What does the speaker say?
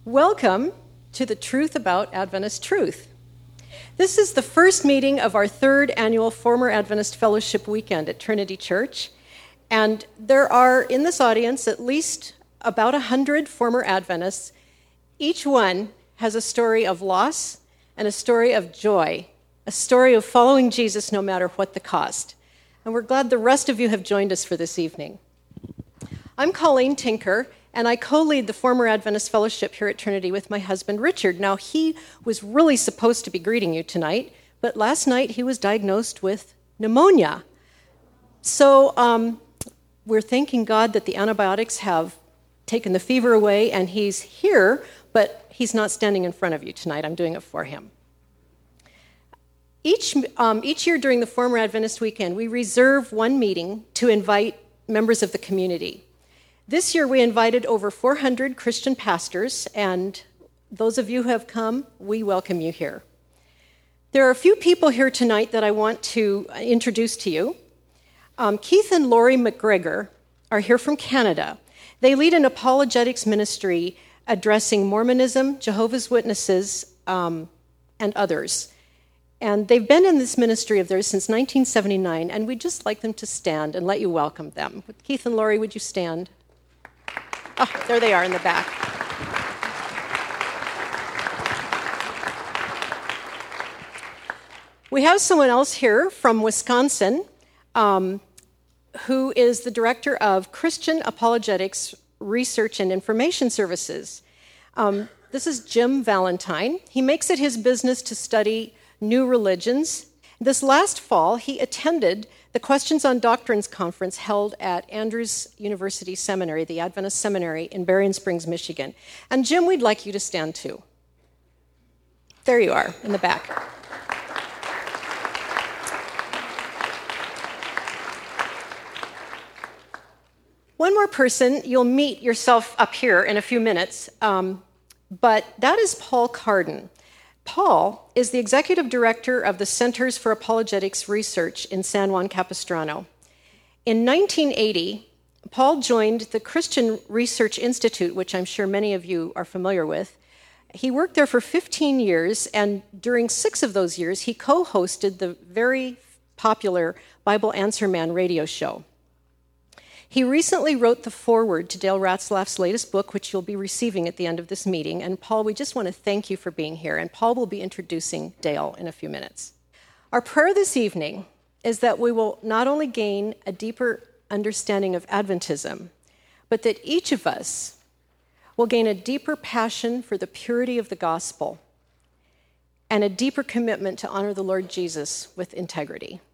Welcome to the Truth About Adventist Truth. This is the first meeting of our third annual Former Adventist Fellowship Weekend at Trinity Church, and there are in this audience at least about 100 former Adventists. Each one has a story of loss and a story of joy, a story of following Jesus no matter what the cost. And we're glad the rest of you have joined us for this evening. I'm Colleen Tinker, and I co-lead the Former Adventist Fellowship here at Trinity with my husband, Richard. Now, he was really supposed to be greeting you tonight, but last night he was diagnosed with pneumonia. So we're thanking God that the antibiotics have taken the fever away, and he's here, but he's not standing in front of you tonight. I'm doing it for him. Each year during the Former Adventist Weekend, we reserve one meeting to invite members of the community. This year, we invited over 400 Christian pastors, and those of you who have come, we welcome you here. There are a few people here tonight that I want to introduce to you. Keith and Lori McGregor are here from Canada. They lead an apologetics ministry addressing Mormonism, Jehovah's Witnesses, and others. And they've been in this ministry of theirs since 1979, and we'd just like them to stand and let you welcome them. Keith and Lori, would you stand? Oh, there they are in the back. We have someone else here from Wisconsin who is the director of Christian Apologetics Research and Information Services. This is Jim Valentine. He makes it his business to study new religions. This last fall, he attended the Questions on Doctrines conference held at Andrews University Seminary, the Adventist Seminary in Berrien Springs, Michigan. And Jim, we'd like you to stand too. There you are, in the back. One more person, you'll meet yourself up here in a few minutes, but that is Paul Carden. Paul is the executive director of the Centers for Apologetics Research in San Juan Capistrano. In 1980, Paul joined the Christian Research Institute, which I'm sure many of you are familiar with. He worked there for 15 years, and during 6 of those years, he co-hosted the very popular Bible Answer Man radio show. He recently wrote the foreword to Dale Ratzlaff's latest book, which you'll be receiving at the end of this meeting. And Paul, we just want to thank you for being here. And Paul will be introducing Dale in a few minutes. Our prayer this evening is that we will not only gain a deeper understanding of Adventism, but that each of us will gain a deeper passion for the purity of the gospel and a deeper commitment to honor the Lord Jesus with integrity.